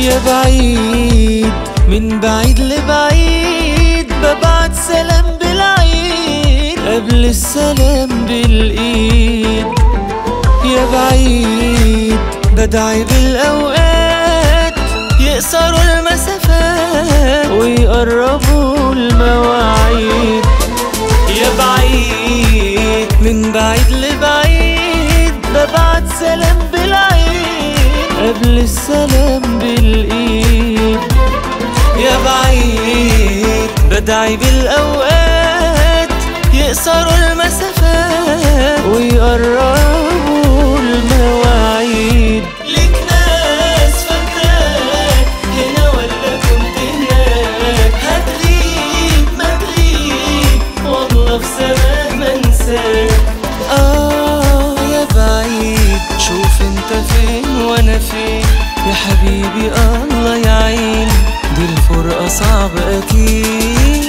يا بعيد من بعيد لبعيد، ببعت سلام بالعيد قبل السلام بالايد. يا بعيد بدعي بالاوقات يقصروا المسافات ويقربوا المواعيد. يا بعيد من بعيد لبعيد، ببعت سلام بالعيد قبل السلام بالايد. يا بعيد بدعي بالاوقات يقصروا المسافات ويقربوا المواعيد. ليك ناس فاكراك هنا ولا كنت هناك، هتغيب ما تغيب والله في سماه منساك. يا بعيد شوف انت فين وانا فين، يا حبيبي الله يعين دي الفرقة صعبة اكيد.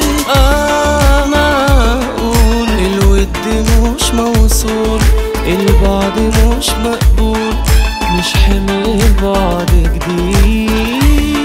معقول الود مش موصول، البعد مش مقبول، مش حمل البعد جديد.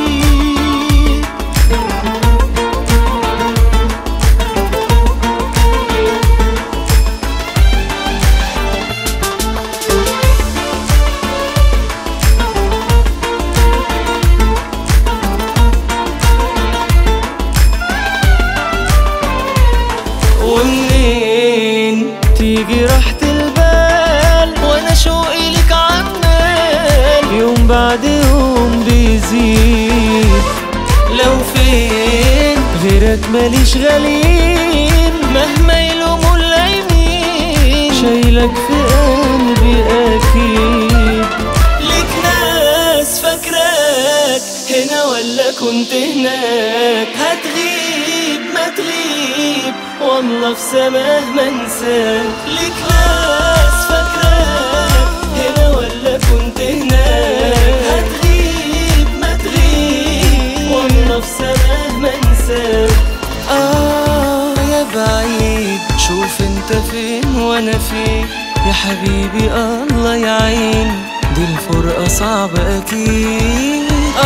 ومنين تيجي راحة البال وانا شوقي لك عمال يوم بعد يوم بيزيد. لو فين غيرك ماليش غاليين، مهما يلوموا اللايمين شايلك في قلبي اكيد. ليك ناس فاكراك هنا ولا كنت هناك، هتغيب ما تغيب والله في سماه منساك. ليك ناس فاكراك هنا ولا كنت هناك، هتغيب ما تغيب والله في سماه منساك. يا بعيد شوف انت فين وانا فين، يا حبيبي الله يعين دي الفرقة صعبة اكيد.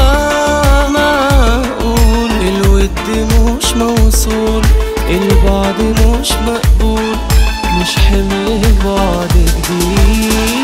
معقول الود مش موصول، البعد مش مقبول، مش حمل بعد جديد.